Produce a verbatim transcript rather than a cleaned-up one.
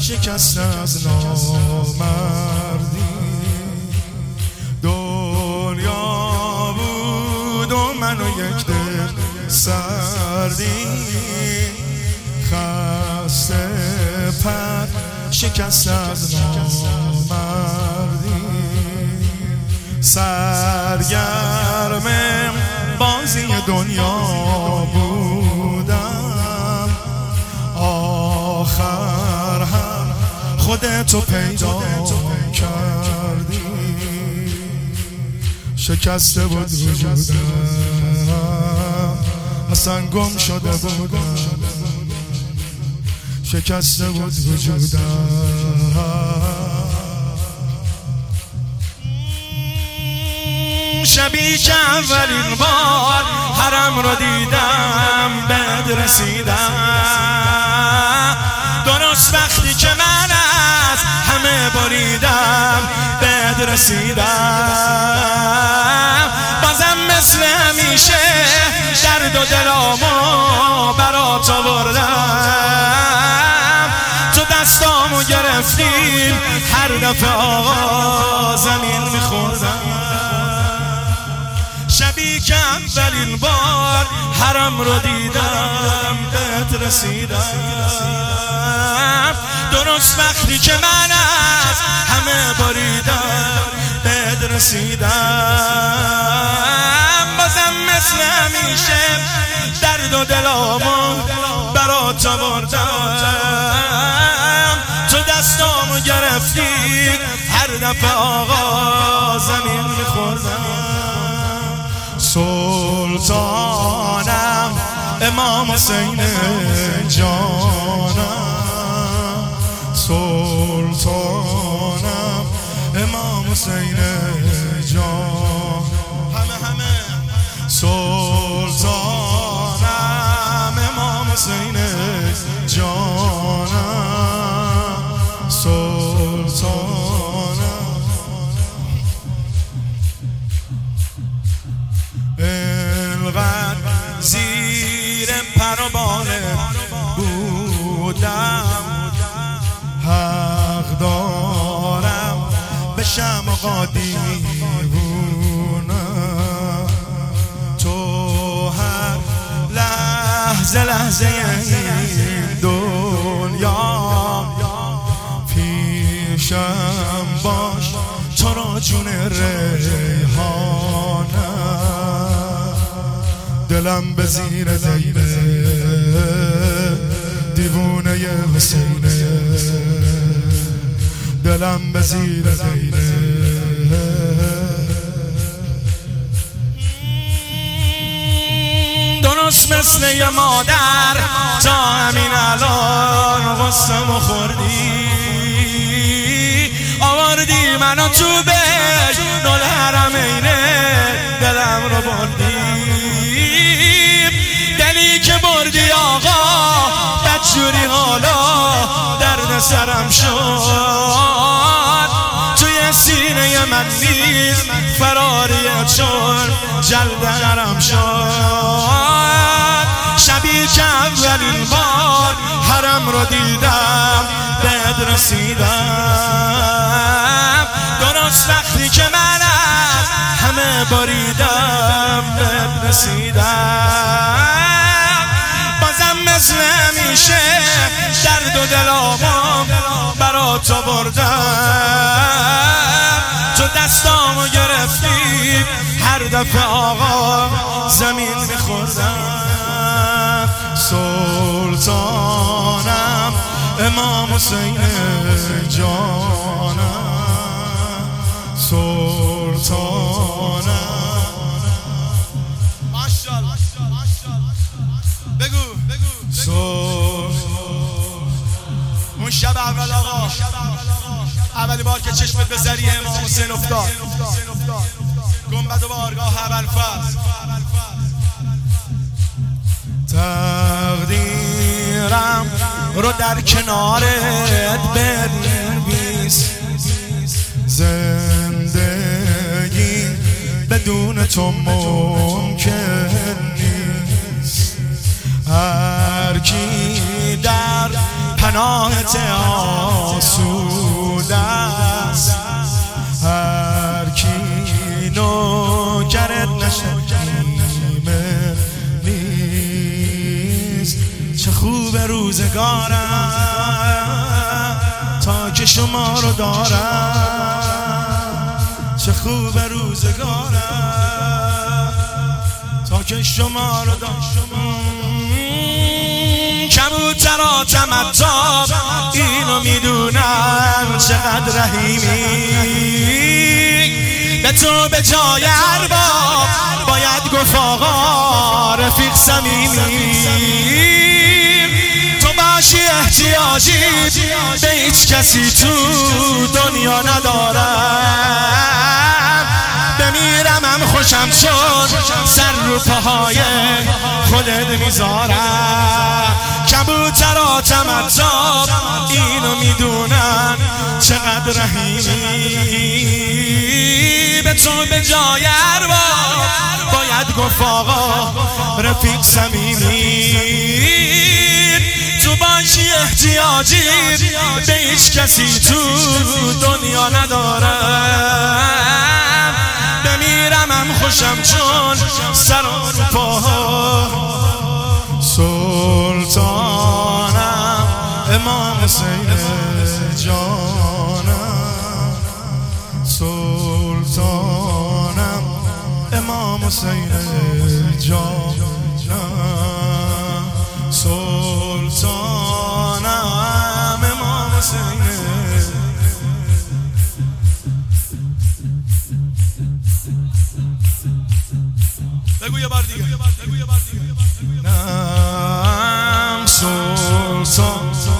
شکست از نامردی. دنیا بود و من و یک دل سردی، خسته پر شکست از نامردی. سرگرم بازی دنیا بودم، آخر هم خودتو پیدا کردی. شکسته بود وجودم، اصلا گم شده بودم. شکسته بود وجودم. شبی که اولین بار حرم رو دیدم بهت رسیدم، درست وقتی که من از همه بریدم بهت رسیدم. بازم مثل همیشه درد و دلامو برات آوردم، تو دستامو گرفتیم هر دفعه آقا زمین میخوردم. شبی که اولین بار حرم رو دیدم بهت رسیدم، درست وقتی که من از همه بریدم بهت رسیدم. بازم مثل همیشه درد و دلامو برات آوردم، تو دستامو گرفتی هر دفعه آقا زمین میخوردم. سلطانم امام حسین جانم، سلطانم امام حسین جان. همه همه سلطانم امام حسین جانم، سلطانم. انقدر زیر پروانه بودم، حق دارم بشم آقا دیوونم. تو هر لحظه لحظه این دنیا پیشم باش، تو را جون ریحانه. دلم به زیر دیده دیوونه حسینه، دلم به زیر دیده. درست مثل یه مادر تا همین الان غصه‌مو خوردی، آوردی منو تو بجنون الحرمینه، دلم رو بردی. دلی که بردی آقا بدجوری حالا درد سرم شد، توی سینه من نیز فراریت شد، جلدرم شد. شبی که اولین بار حرم رو دیدم بهت رسیدم، درست وقتی که من از همه بریدم بهت رسیدم. بازم مثل همیشه درد و دلامو برات آوردم، تو دستامو گرفتی هر دفعه آقا زمین میخوردم. سلطانم امام حسین جانم، سلطانم. بگو اون شب اول آقا، اولی بار که چشمت به ذریعه امام حسین افتاد، گنبد و بارگاه ابوالفضل. تقدیرم رو در کنارت بنویس، زندگی بدون تو ممکن نیست. هر کی در پناهت آسوده است، هر کی نوکرت نشیمه نیست. چه خوب روزگارم تا که شما رو دارم، چه خوب روزگارم تا که شما رو دارم. کبوترا تمتاب اینو میدونم چقدر رحیمی، به تو به جای ارباب باید گفت آقا رفیق صمیمی. تو باشی احتیاجی به هیچ کسی تو دنیا ندارم، بمیرم هم خوشم چون سر رو پاهای خودت میذارم. کبوترا تمتاب اینو میدونن چقدر رحیمی، به تو به جای ارباب باید گفت آقا رفیق صمیمی. تو باشی احتیاجی به هیچ کسی تو دنیا ندارم، بمیرم هم خوشم چون سر و پاها. سلطانم امام حسین جانم، سلطانم امام حسین جانم، سلطانم امام حسین. بگو یه بار دیگه. نم سلطان